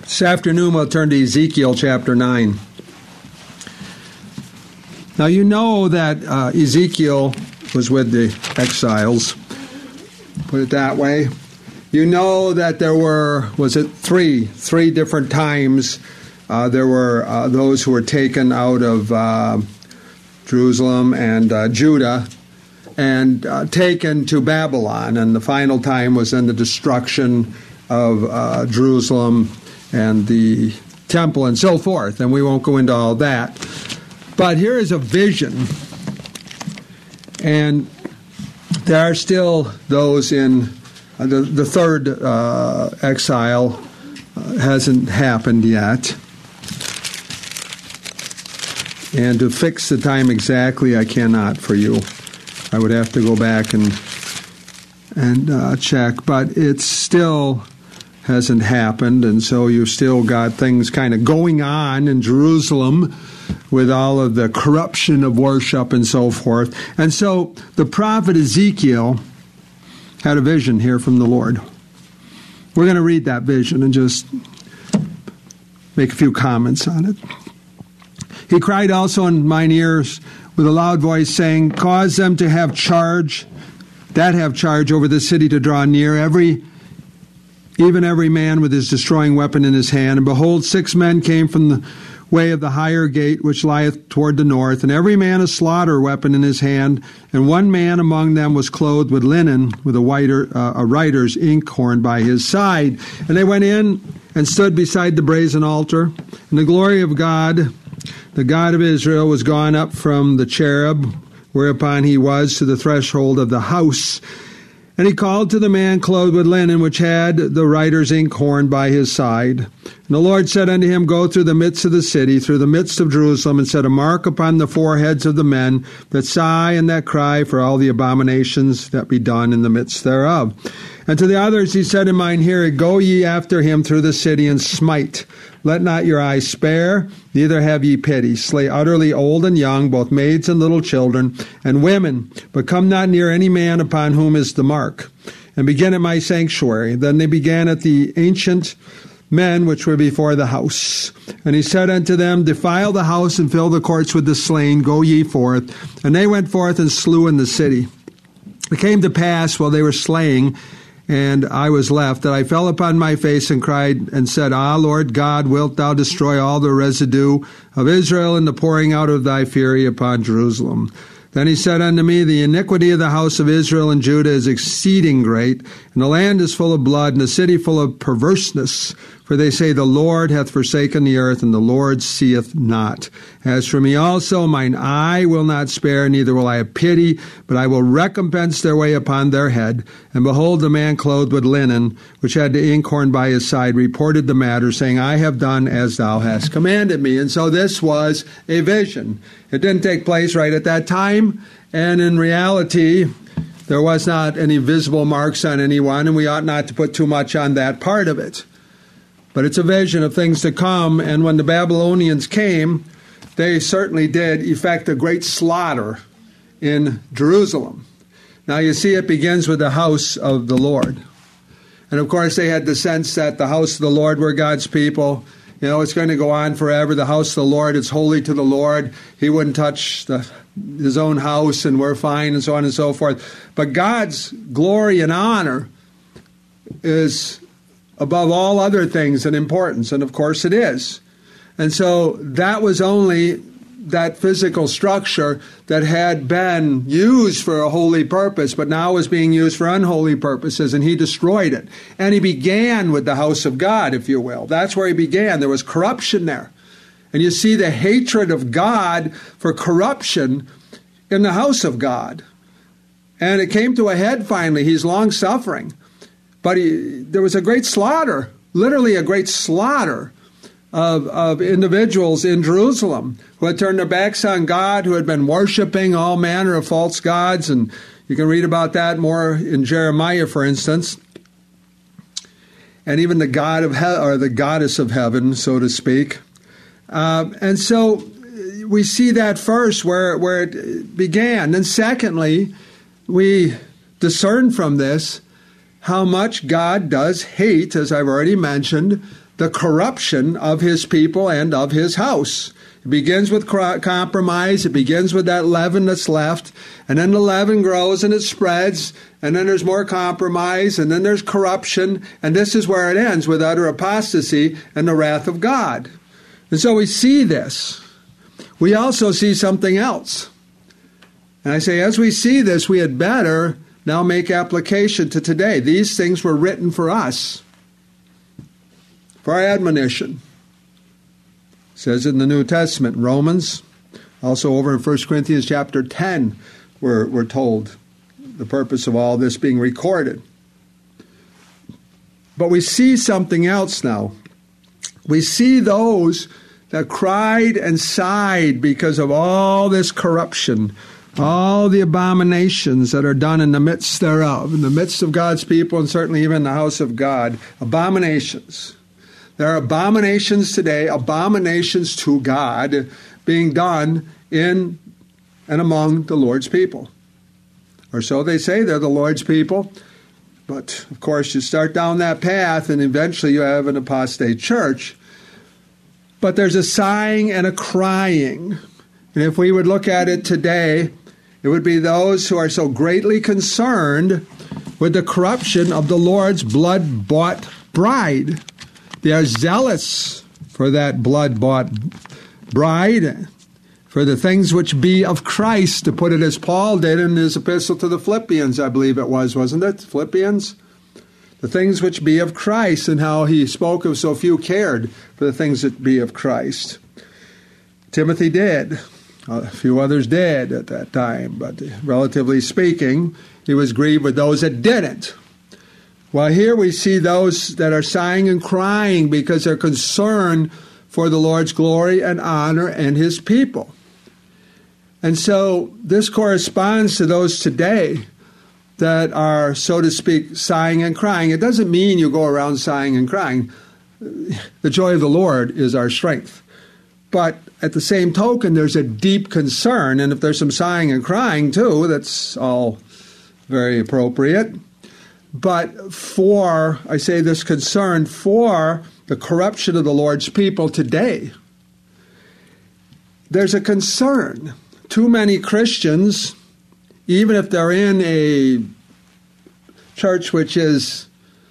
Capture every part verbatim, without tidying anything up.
This afternoon we'll turn to Ezekiel chapter nine. Now you know that uh, Ezekiel was with the exiles, put it that way. You know that there were, was it three, three different times uh, there were uh, those who were taken out of uh, Jerusalem and uh, Judah and uh, taken to Babylon. And the final time was in the destruction of uh, Jerusalem and the temple and so forth. And we won't go into all that. But here is a vision. And there are still those in uh, the, the third uh, exile uh, hasn't happened yet. And to fix the time exactly, I cannot for you. I would have to go back and and uh, check. But it still hasn't happened, and so you've still got things kind of going on in Jerusalem with all of the corruption of worship and so forth. And so the prophet Ezekiel had a vision here from the Lord. We're going to read that vision and just make a few comments on it. He cried also in mine ears with a loud voice, saying, cause them to have charge, that have charge over the city to draw near, every even every man with his destroying weapon in his hand. And behold, six men came from the way of the higher gate, which lieth toward the north, and every man a slaughter weapon in his hand. And one man among them was clothed with linen, with a, whiter, uh, a writer's inkhorn by his side. And they went in and stood beside the brazen altar. And the glory of God, the God of Israel, was gone up from the cherub, whereupon he was, to the threshold of the house. And he called to the man clothed with linen, which had the writer's inkhorn by his side. And the Lord said unto him, go through the midst of the city, through the midst of Jerusalem, and set a mark upon the foreheads of the men that sigh and that cry for all the abominations that be done in the midst thereof. And to the others he said in mine hearing, go ye after him through the city, and smite. Let not your eyes spare, neither have ye pity. Slay utterly old and young, both maids and little children, and women, but come not near any man upon whom is the mark. And begin at my sanctuary. Then they began at the ancient men which were before the house. And he said unto them, defile the house and fill the courts with the slain, go ye forth. And they went forth and slew in the city. It came to pass, while they were slaying, and I was left, that I fell upon my face and cried and said, Ah, Lord God, wilt thou destroy all the residue of Israel in the pouring out of thy fury upon Jerusalem? Then he said unto me, the iniquity of the house of Israel and Judah is exceeding great, and the land is full of blood, and the city full of perverseness. For they say, the Lord hath forsaken the earth, and the Lord seeth not. As for me also, mine eye will not spare, neither will I have pity, but I will recompense their way upon their head. And behold, the man clothed with linen, which had the inkhorn by his side, reported the matter, saying, I have done as thou hast commanded me. And so this was a vision. It didn't take place right at that time, and in reality, there was not any visible marks on anyone, and we ought not to put too much on that part of it. But it's a vision of things to come, and when the Babylonians came, they certainly did effect a great slaughter in Jerusalem. Now you see, it begins with the house of the Lord. And of course they had the sense that the house of the Lord were God's people. You know, it's going to go on forever. The house of the Lord is holy to the Lord. He wouldn't touch the, his own house, and we're fine, and so on and so forth. But God's glory and honor is above all other things in importance, and of course it is. And so that was only that physical structure that had been used for a holy purpose, but now was being used for unholy purposes, and he destroyed it. And he began with the house of God, if you will. That's where he began. There was corruption there. And you see the hatred of God for corruption in the house of God. And it came to a head finally. He's long-suffering. But he, there was a great slaughter, literally a great slaughter of, of individuals in Jerusalem who had turned their backs on God, who had been worshiping all manner of false gods. And you can read about that more in Jeremiah, for instance. And even the god of he- or the goddess of heaven, so to speak. Uh, and so we see that first where, where it began. And secondly, we discern from this how much God does hate, as I've already mentioned, the corruption of his people and of his house. It begins with compromise. It begins with that leaven that's left. And then the leaven grows and it spreads. And then there's more compromise. And then there's corruption. And this is where it ends, with utter apostasy and the wrath of God. And so we see this. We also see something else. And I say, as we see this, we had better now make application to today. These things were written for us, for our admonition. It says in the New Testament, Romans, also over in First Corinthians chapter ten, we're, we're told the purpose of all this being recorded. But we see something else now. We see those that cried and sighed because of all this corruption, all the abominations that are done in the midst thereof, in the midst of God's people, and certainly even in the house of God, abominations. There are abominations today, abominations to God, being done in and among the Lord's people. Or so they say, they're the Lord's people. But, of course, you start down that path, and eventually you have an apostate church. But there's a sighing and a crying. And if we would look at it today, it would be those who are so greatly concerned with the corruption of the Lord's blood-bought bride. They are zealous for that blood-bought bride, for the things which be of Christ, to put it as Paul did in his epistle to the Philippians, I believe it was, wasn't it? Philippians? The things which be of Christ, and how he spoke of so few cared for the things that be of Christ. Timothy did. A few others did at that time, but relatively speaking, he was grieved with those that didn't. Well, here we see those that are sighing and crying because they're concerned for the Lord's glory and honor and his people. And so this corresponds to those today that are, so to speak, sighing and crying. It doesn't mean you go around sighing and crying. The joy of the Lord is our strength. But at the same token, there's a deep concern, and if there's some sighing and crying too, that's all very appropriate. But for, I say this concern, for the corruption of the Lord's people today, there's a concern. Too many Christians, even if they're in a church which is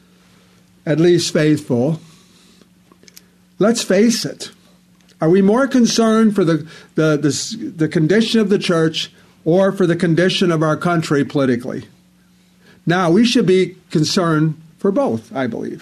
at least faithful, let's face it, are we more concerned for the, the, the, the condition of the church or for the condition of our country politically? Now, we should be concerned for both, I believe.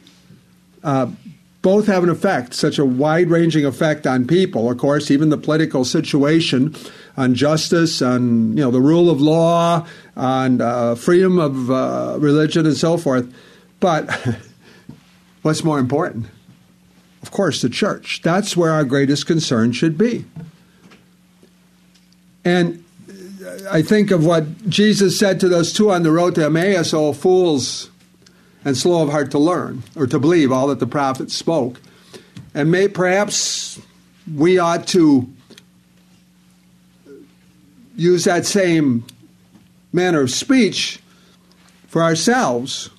Uh, both have an effect, such a wide-ranging effect on people. Of course, even the political situation, on justice, on you know the rule of law, on uh, freedom of uh, religion, and so forth. But what's more important? Of course, the church. That's where our greatest concern should be. And I think of what Jesus said to those two on the road to Emmaus, "O fools and slow of heart to learn," or to believe all that the prophets spoke. And may, perhaps we ought to use that same manner of speech for ourselves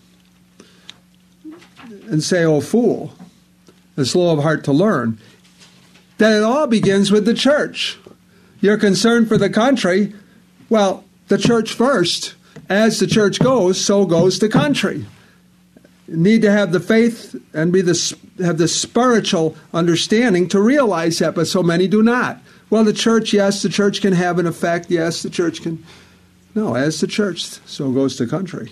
and say, "O fool and slow of heart to learn." That it all begins with the church. You're concerned for the country. Well, the church first. As the church goes, so goes the country. You need to have the faith and be the have the spiritual understanding to realize that, but so many do not. Well, the church, yes, the church can have an effect. Yes, the church can. No, as the church, so goes the country.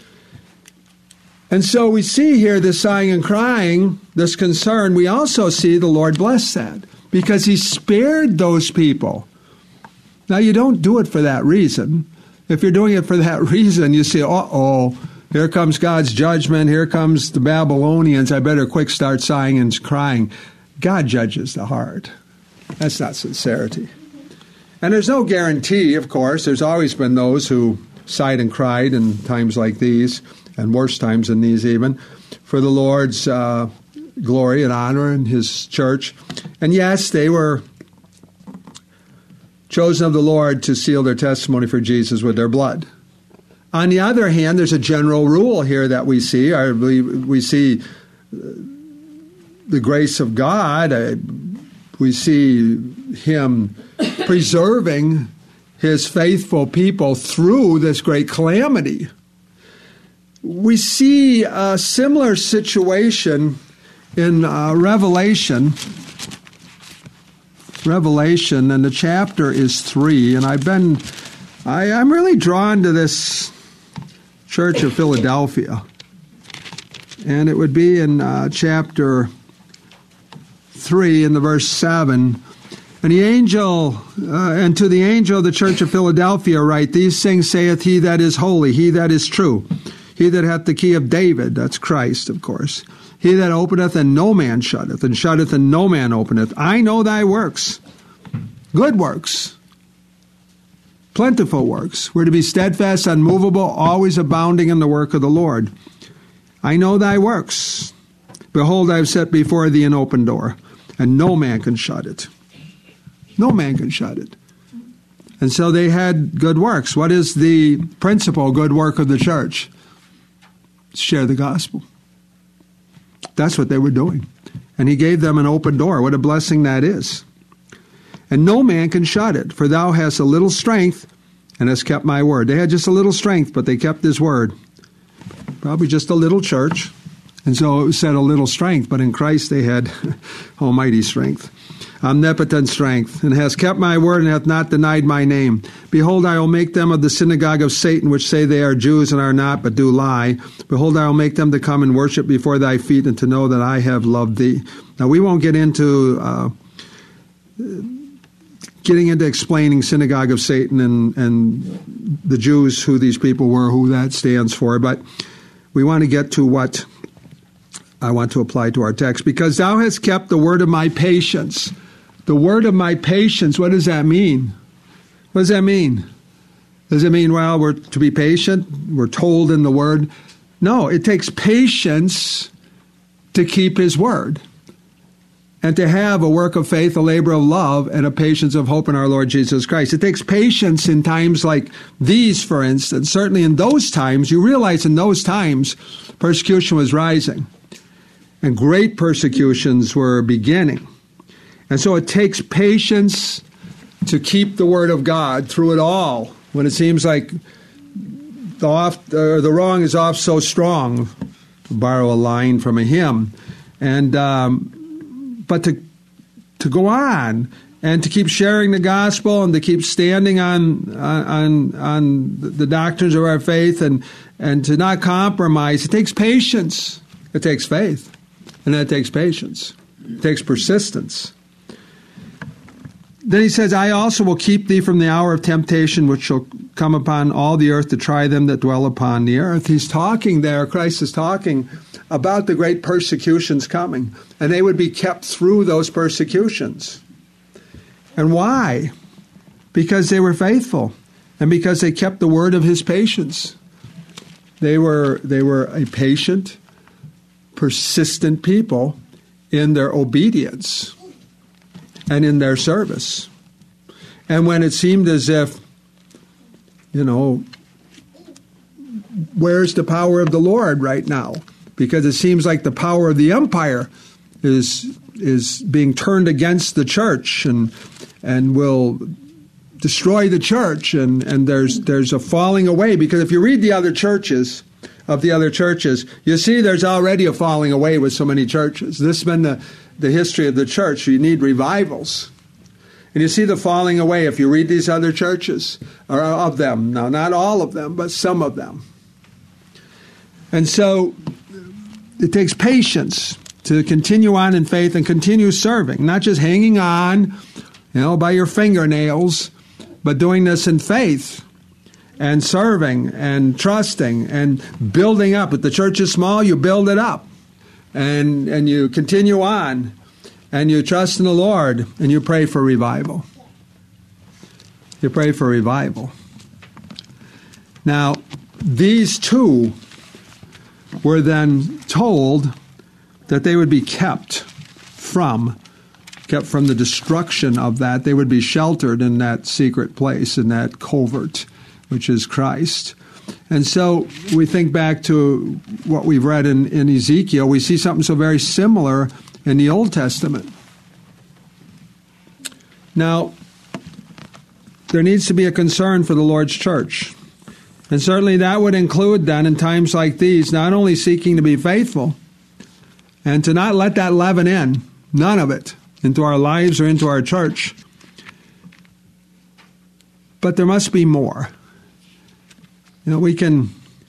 And so we see here this sighing and crying, this concern. We also see the Lord bless that because he spared those people. Now, you don't do it for that reason. If you're doing it for that reason, you say, uh-oh, here comes God's judgment. Here comes the Babylonians. I better quick start sighing and crying. God judges the heart. That's not sincerity. And there's no guarantee, of course. There's always been those who sighed and cried in times like these, and worse times than these even, for the Lord's uh, glory and honor in his church. And yes, they were chosen of the Lord to seal their testimony for Jesus with their blood. On the other hand, there's a general rule here that we see. I believe we see the grace of God. I, we see him preserving his faithful people through this great calamity. We see a similar situation in uh, Revelation. Revelation, and the chapter is three, and I've been, I, I'm really drawn to this Church of Philadelphia. And it would be in uh, chapter three, in the verse seven. And the angel, uh, and to the angel of the church of Philadelphia write, these things saith he that is holy, he that is true, he that hath the key of David, that's Christ, of course, he that openeth and no man shutteth, and shutteth and no man openeth. I know thy works, good works, plentiful works. We're to be steadfast, unmovable, always abounding in the work of the Lord. I know thy works. Behold, I have set before thee an open door, and no man can shut it. No man can shut it. And so they had good works. What is the principal good work of the church? Share the gospel. That's what they were doing. And he gave them an open door. What a blessing that is. And no man can shut it, for thou hast a little strength and hast kept my word. They had just a little strength, but they kept his word. Probably just a little church. And so it said a little strength, but in Christ they had almighty strength, omnipotent strength, and has kept my word and hath not denied my name. Behold, I will make them of the synagogue of Satan, which say they are Jews and are not, but do lie. Behold, I will make them to come and worship before thy feet, and to know that I have loved thee. Now, we won't get into uh, getting into explaining synagogue of Satan and, and the Jews, who these people were, who that stands for, but we want to get to what I want to apply to our text. Because thou hast kept the word of my patience. The word of my patience, what does that mean? What does that mean? Does it mean, well, we're to be patient? We're told in the word? No, it takes patience to keep his word and to have a work of faith, a labor of love, and a patience of hope in our Lord Jesus Christ. It takes patience in times like these, for instance. Certainly in those times, you realize in those times, persecution was rising. And great persecutions were beginning. And so it takes patience to keep the word of God through it all, when it seems like the, off, uh, the wrong is off so strong, to borrow a line from a hymn. And um, but to to go on and to keep sharing the gospel and to keep standing on on on the doctrines of our faith and and to not compromise, it takes patience. It takes faith. And that takes patience. It takes persistence. Then he says, I also will keep thee from the hour of temptation which shall come upon all the earth to try them that dwell upon the earth. He's talking there, Christ is talking about the great persecutions coming. And they would be kept through those persecutions. And why? Because they were faithful. And because they kept the word of his patience. They were, they were a patient, persistent people in their obedience and in their service. And when it seemed as if, you know, where's the power of the Lord right now? Because it seems like the power of the empire is is being turned against the church and and will destroy the church, and, and there's there's a falling away. Because if you read the other churches, of the other churches, you see there's already a falling away with so many churches. This has been the, the history of the church. You need revivals. And you see the falling away if you read these other churches, or of them. Now, not all of them, but some of them. And so it takes patience to continue on in faith and continue serving, not just hanging on, you know, by your fingernails, but doing this in faith. And serving and trusting and building up. If the church is small, you build it up. And and you continue on. And you trust in the Lord. And you pray for revival. You pray for revival. Now, these two were then told that they would be kept from, kept from the destruction of that. They would be sheltered in that secret place, in that covert, which is Christ. And so we think back to what we've read in, in Ezekiel. We see something so very similar in the Old Testament. Now, there needs to be a concern for the Lord's church. And certainly that would include then, in times like these, not only seeking to be faithful and to not let that leaven in, none of it, into our lives or into our church, but there must be more. You know, we can,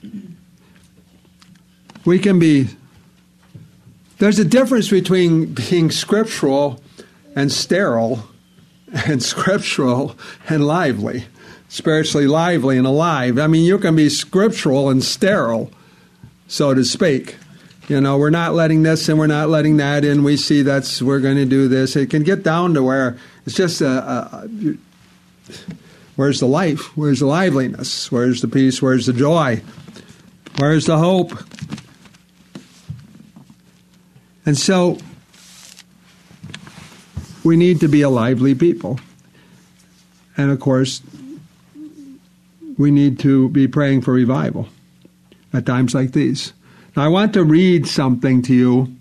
we can be, there's a difference between being scriptural and sterile, and scriptural and lively, spiritually lively and alive. I mean, you can be scriptural and sterile, so to speak. You know, we're not letting this and we're not letting that in. We see that's, we're going to do this. It can get down to where it's just a, a, a where's the life? Where's the liveliness? Where's the peace? Where's the joy? Where's the hope? And so we need to be a lively people. And of course, we need to be praying for revival at times like these. Now, I want to read something to you.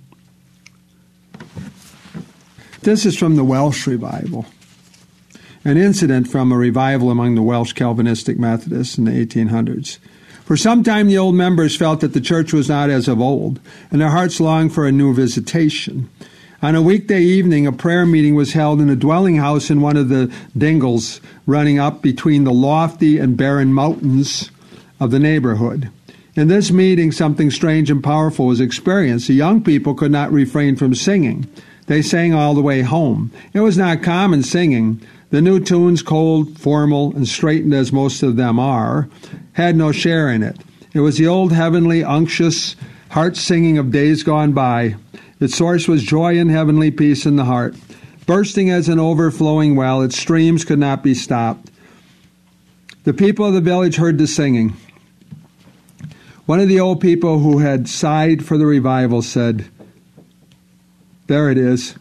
This is from the Welsh revival, an incident from a revival among the Welsh Calvinistic Methodists in the eighteen hundreds. For some time, the old members felt that the church was not as of old, and their hearts longed for a new visitation. On a weekday evening, a prayer meeting was held in a dwelling house in one of the dingles running up between the lofty and barren mountains of the neighborhood. In this meeting, something strange and powerful was experienced. The young people could not refrain from singing. They sang all the way home. It was not common singing. The new tunes, cold, formal, and straightened as most of them are, had no share in it. It was the old heavenly, unctuous heart singing of days gone by. Its source was joy and heavenly peace in the heart. Bursting as an overflowing well, its streams could not be stopped. The people of the village heard the singing. One of the old people who had sighed for the revival said, "There it is.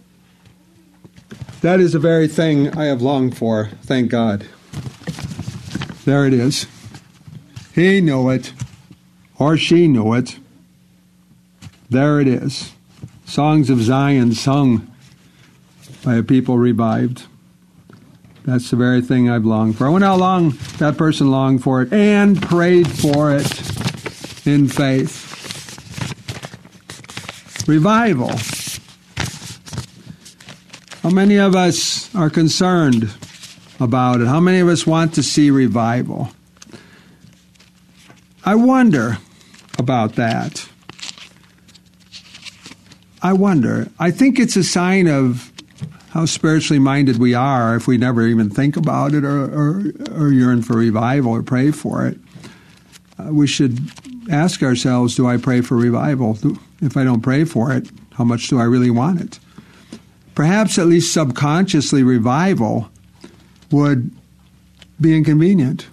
That is the very thing I have longed for, thank God." There it is. He knew it, or she knew it. There it is. Songs of Zion sung by a people revived. That's the very thing I've longed for. I wonder how long that person longed for it and prayed for it in faith. Revival. How many of us are concerned about it? How many of us want to see revival? I wonder about that. I wonder. I think it's a sign of how spiritually minded we are if we never even think about it or, or, or yearn for revival or pray for it. Uh, we should ask ourselves, do I pray for revival? If I don't pray for it, how much do I really want it? Perhaps at least subconsciously revival would be inconvenient.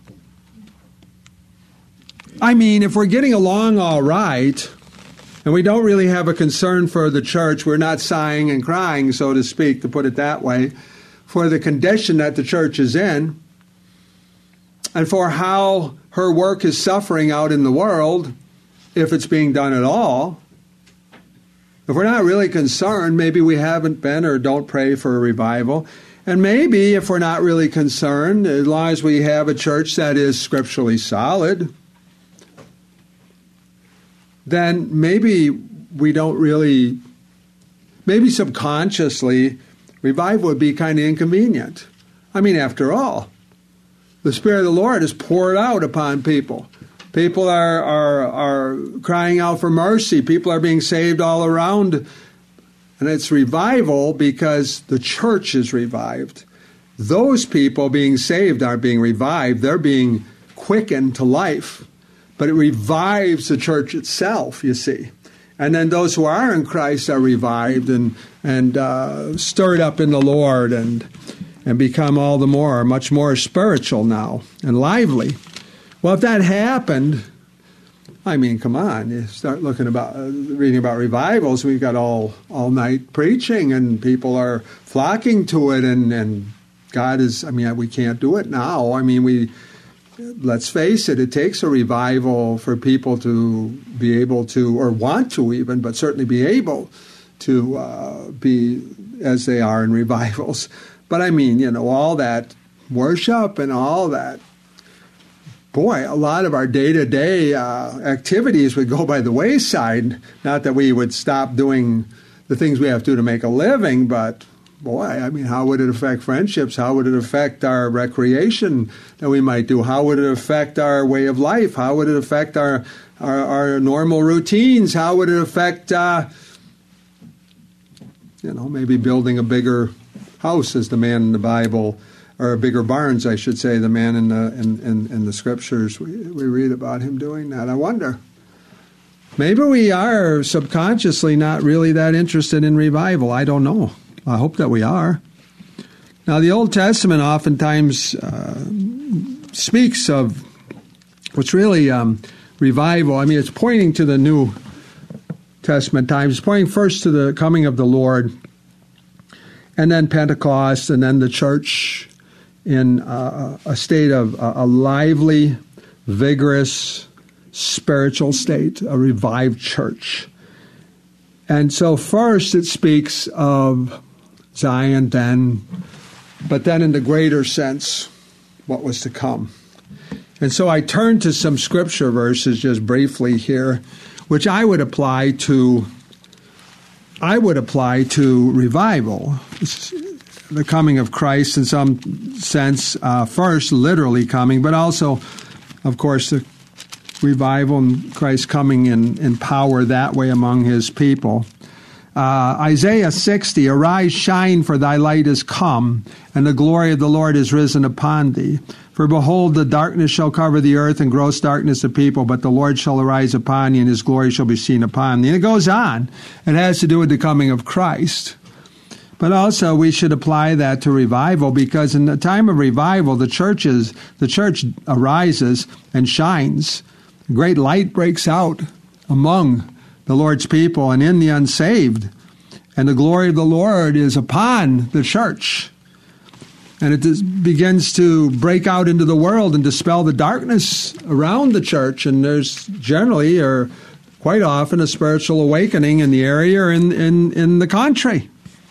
I mean, if we're getting along all right, and we don't really have a concern for the church, we're not sighing and crying, so to speak, to put it that way, for the condition that the church is in, and for how her work is suffering out in the world, if it's being done at all. If we're not really concerned, maybe we haven't been or don't pray for a revival. And maybe if we're not really concerned, as long as we have a church that is scripturally solid, then maybe we don't really, maybe subconsciously, revival would be kind of inconvenient. I mean, after all, the Spirit of the Lord is poured out upon people. People are, are, are crying out for mercy. People are being saved all around. And it's revival because the church is revived. Those people being saved aren't being revived. They're being quickened to life. But it revives the church itself, you see. And then those who are in Christ are revived and and uh, stirred up in the Lord and and become all the more, much more spiritual now and lively. Well, if that happened, I mean, come on, you start looking about, uh, reading about revivals, we've got all, all night preaching and people are flocking to it and, and God is, I mean, we can't do it now. I mean, we... Let's face it, it takes a revival for people to be able to, or want to even, but certainly be able to uh, be as they are in revivals. But I mean, you know, all that worship and all that, boy, a lot of our day-to-day uh, activities would go by the wayside. Not that we would stop doing the things we have to do to make a living, but boy, I mean, how would it affect friendships? How would it affect our recreation that we might do? How would it affect our way of life? How would it affect our our, our normal routines? How would it affect, uh, you know, maybe building a bigger house as the man in the Bible, or bigger barns, I should say, the man in the in, in, in the scriptures. We, we read about him doing that. I wonder. Maybe we are subconsciously not really that interested in revival. I don't know. I hope that we are. Now, the Old Testament oftentimes uh, speaks of what's really um, revival. I mean, it's pointing to the New Testament times. It's pointing first to the coming of the Lord, and then Pentecost, and then the church in uh, a state of uh, a lively, vigorous, spiritual state, a revived church. And so first it speaks of Zion then, but then in the greater sense, what was to come. And so I turned to some scripture verses just briefly here, which I would apply to, I would apply to revival, the coming of Christ in some sense, uh, first literally coming, but also, of course, the revival and Christ coming in, in power that way among his people. Uh, Isaiah sixty, arise, shine, for thy light is come, and the glory of the Lord is risen upon thee. For behold, the darkness shall cover the earth, and gross darkness the people, but the Lord shall arise upon thee, and his glory shall be seen upon thee. And it goes on. It has to do with the coming of Christ. But also we should apply that to revival, because in the time of revival, the church is, the church arises and shines. A great light breaks out among the Lord's people and in the unsaved. And the glory of the Lord is upon the church. And it is, begins to break out into the world and dispel the darkness around the church. And there's generally, or quite often, a spiritual awakening in the area or in, in, in the country.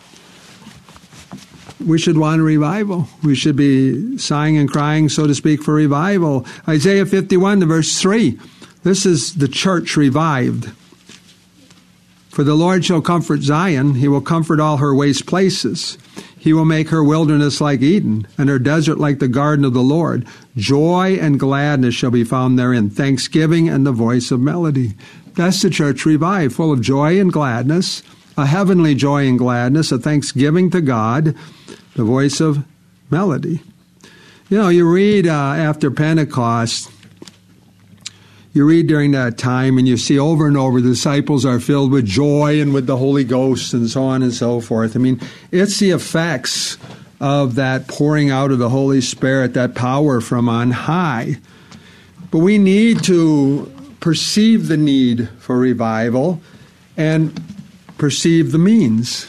We should want a revival. We should be sighing and crying, so to speak, for revival. Isaiah fifty-one, to verse three. This is the church revived. For the Lord shall comfort Zion. He will comfort all her waste places. He will make her wilderness like Eden, and her desert like the garden of the Lord. Joy and gladness shall be found therein, thanksgiving and the voice of melody. That's the church revived, full of joy and gladness, a heavenly joy and gladness, a thanksgiving to God, the voice of melody. You know, you read uh, after Pentecost, you read during that time, and you see over and over the disciples are filled with joy and with the Holy Ghost and so on and so forth. I mean, it's the effects of that pouring out of the Holy Spirit, that power from on high. But we need to perceive the need for revival and perceive the means.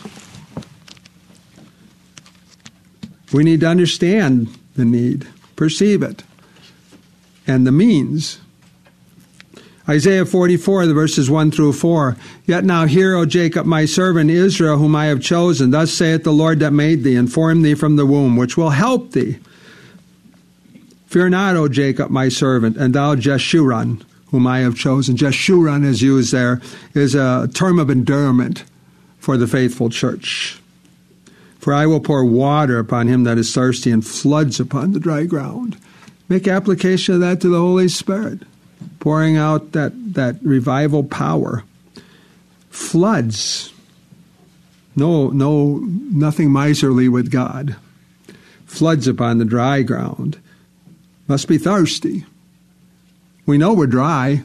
We need to understand the need, perceive it, and the means. Isaiah forty-four, the verses one through four. Yet now hear, O Jacob, my servant Israel, whom I have chosen. Thus saith the Lord that made thee, and formed thee from the womb, which will help thee. Fear not, O Jacob, my servant, and thou Jeshurun, whom I have chosen. Jeshurun is used there, is a term of endearment for the faithful church. For I will pour water upon him that is thirsty, and floods upon the dry ground. Make application of that to the Holy Spirit, pouring out that, that revival power. Floods. No, no, nothing miserly with God. Floods upon the dry ground. Must be thirsty. We know we're dry.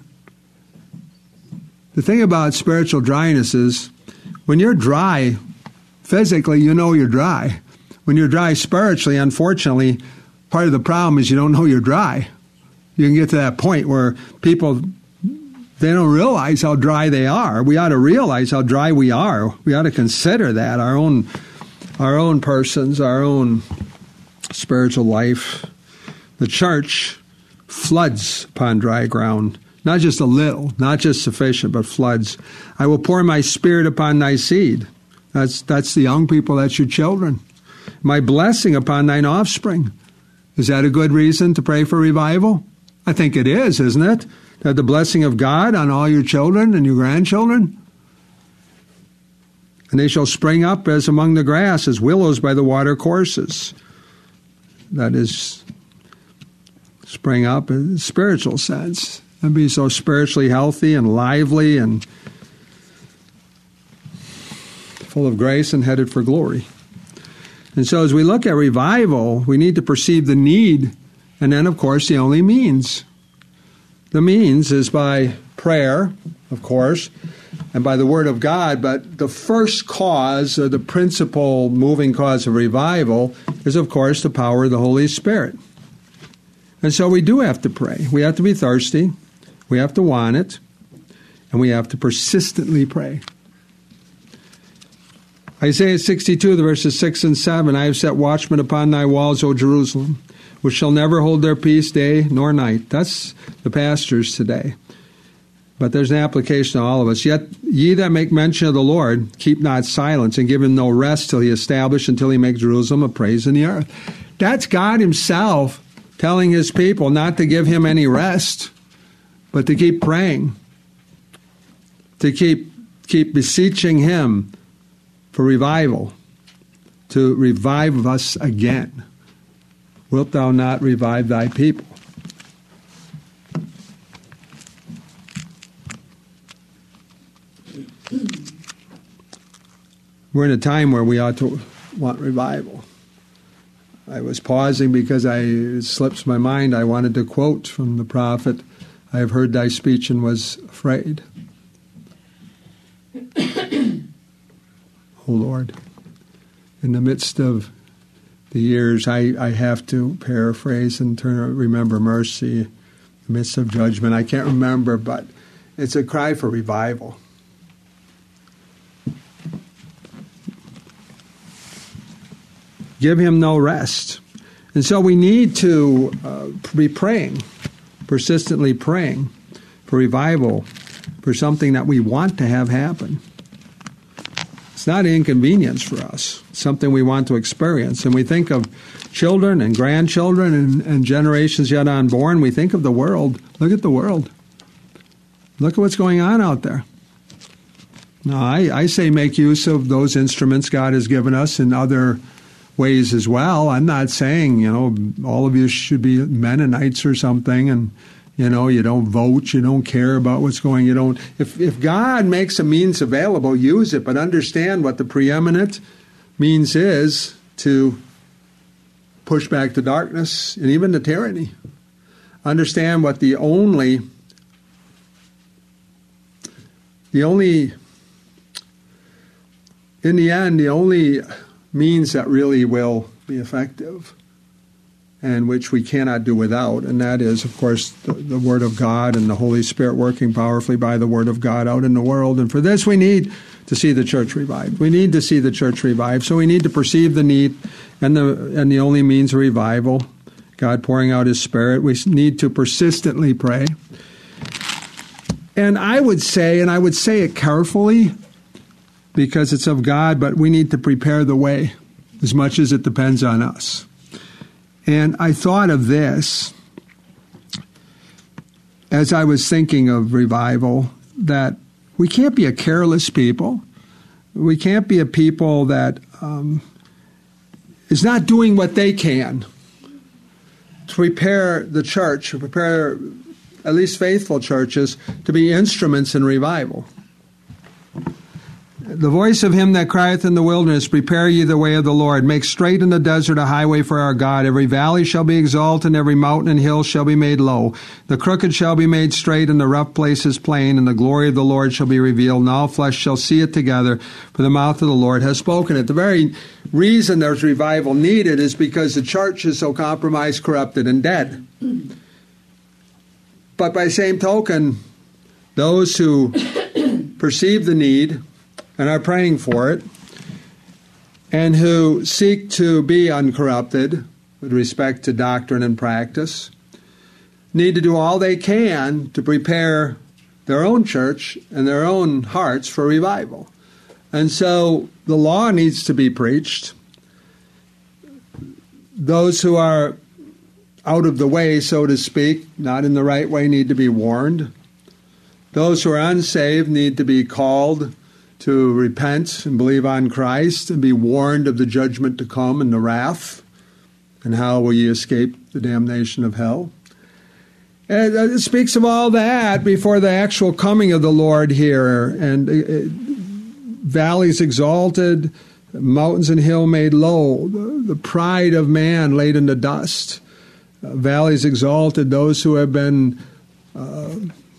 The thing about spiritual dryness is, when you're dry, physically, you know you're dry. When you're dry spiritually, unfortunately, part of the problem is you don't know you're dry. You can get to that point where people, they don't realize how dry they are. We ought to realize how dry we are. We ought to consider that, our own, our own persons, our own spiritual life. The church floods upon dry ground, Not just a little, not just sufficient, but floods. I will pour my spirit upon thy seed. That's that's the young people, that's your children. My blessing upon thine offspring. Is that a good reason to pray for revival? I think it is, isn't it? That the blessing of God on all your children and your grandchildren. And they shall spring up as among the grass, as willows by the water courses. That is, spring up in a spiritual sense. And be so spiritually healthy and lively and full of grace and headed for glory. And so as we look at revival, we need to perceive the need, and then, of course, the only means. The means is by prayer, of course, and by the Word of God, but the first cause, or the principal moving cause of revival, is, of course, the power of the Holy Spirit. And so we do have to pray. We have to be thirsty. We have to want it. And we have to persistently pray. Isaiah sixty-two, the verses six and seven, I have set watchmen upon thy walls, O Jerusalem, which shall never hold their peace day nor night. That's the pastors today. But there's an application to all of us. Yet ye that make mention of the Lord, keep not silence, and give him no rest till he establish, until he make Jerusalem a praise in the earth. That's God himself telling his people not to give him any rest, but to keep praying, to keep keep beseeching him for revival, to revive us again. Wilt thou not revive thy people? We're in a time where we ought to want revival. I was pausing because I, it slips my mind. I wanted to quote from the prophet, I have heard thy speech and was afraid. O Lord, in the midst of the years, I, I have to paraphrase and turn, remember mercy, in the midst of judgment. I can't remember, but it's a cry for revival. Give him no rest. And so we need to uh, be praying, persistently praying for revival, for something that we want to have happen. It's not an inconvenience for us. It's something we want to experience. And we think of children and grandchildren and, and generations yet unborn. We think of the world. Look at the world. Look at what's going on out there. Now, I, I say make use of those instruments God has given us in other ways as well. I'm not saying, you know, all of you should be Mennonites or something, and, you know, you don't vote, you don't care about what's going, you don't. If, if God makes a means available, use it, but understand what the preeminent means is to push back the darkness and even the tyranny. Understand what the only, the only, in the end, the only means that really will be effective and which we cannot do without, and that is, of course, the, the Word of God and the Holy Spirit working powerfully by the Word of God out in the world. And for this, we need to see the church revived. We need to see the church revived, so we need to perceive the need and the and the only means of revival, God pouring out His Spirit. We need to persistently pray. And I would say, and I would say it carefully, because it's of God, but we need to prepare the way as much as it depends on us. And I thought of this as I was thinking of revival, that we can't be a careless people. We can't be a people that um, is not doing what they can to prepare the church, to prepare at least faithful churches to be instruments in revival. The voice of him that crieth in the wilderness, prepare ye the way of the Lord. Make straight in the desert a highway for our God. Every valley shall be exalted, and every mountain and hill shall be made low. The crooked shall be made straight, and the rough places plain, and the glory of the Lord shall be revealed, and all flesh shall see it together, for the mouth of the Lord has spoken it. The very reason there's revival needed is because the church is so compromised, corrupted, and dead. But by the same token, those who perceive the need and are praying for it, and who seek to be uncorrupted with respect to doctrine and practice, need to do all they can to prepare their own church and their own hearts for revival. And so the law needs to be preached. Those who are out of the way, so to speak, not in the right way, need to be warned. Those who are unsaved need to be called to repent and believe on Christ and be warned of the judgment to come and the wrath, and how will ye escape the damnation of hell. And it speaks of all that before the actual coming of the Lord here. And uh, valleys exalted, mountains and hill made low, the, the pride of man laid in the dust. Uh, valleys exalted, those who have been uh,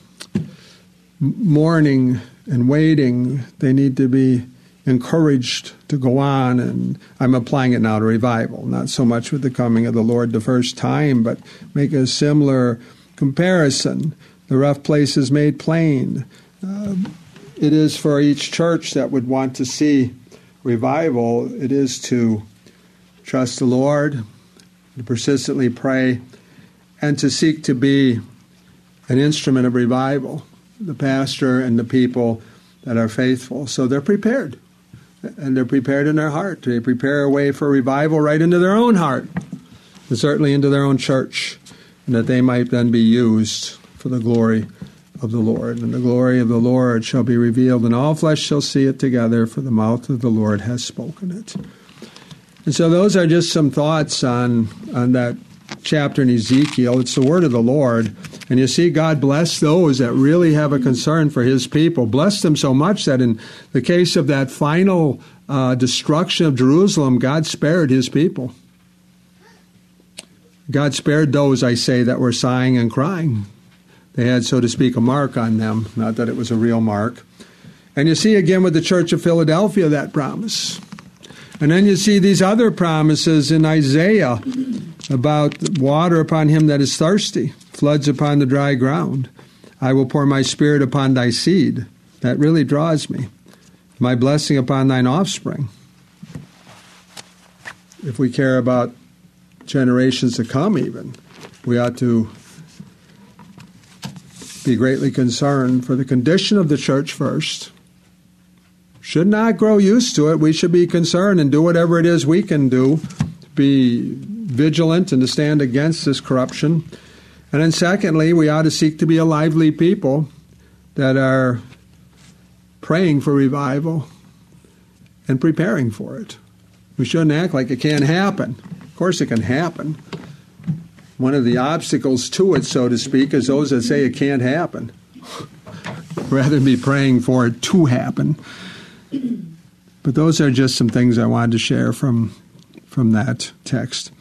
mourning and waiting, they need to be encouraged to go on. And I'm applying it now to revival, not so much with the coming of the Lord the first time, but make a similar comparison. The rough places made plain. Uh, it is for each church that would want to see revival, it is to trust the Lord, to persistently pray, and to seek to be an instrument of revival, the pastor and the people that are faithful. So they're prepared, and they're prepared in their heart. They prepare a way for revival right into their own heart, and certainly into their own church, and that they might then be used for the glory of the Lord. And the glory of the Lord shall be revealed, and all flesh shall see it together, for the mouth of the Lord has spoken it. And so those are just some thoughts on, on that chapter in Ezekiel. It's the word of the Lord. And you see, God bless those that really have a concern for his people. Bless them so much that in the case of that final uh, destruction of Jerusalem, God spared his people. God spared those, I say, that were sighing and crying. They had, so to speak, a mark on them, not that it was a real mark. And you see again with the Church of Philadelphia that promise. And then you see these other promises in Isaiah about water upon him that is thirsty, floods upon the dry ground. I will pour my spirit upon thy seed. That really draws me. My blessing upon thine offspring. If we care about generations to come even, we ought to be greatly concerned for the condition of the church first. Should not grow used to it. We should be concerned and do whatever it is we can do to be vigilant and to stand against this corruption. And then secondly, we ought to seek to be a lively people that are praying for revival and preparing for it. We shouldn't act like it can't happen. Of course it can happen. One of the obstacles to it, so to speak, is those that say it can't happen, rather than be praying for it to happen. But those are just some things I wanted to share from, from that text.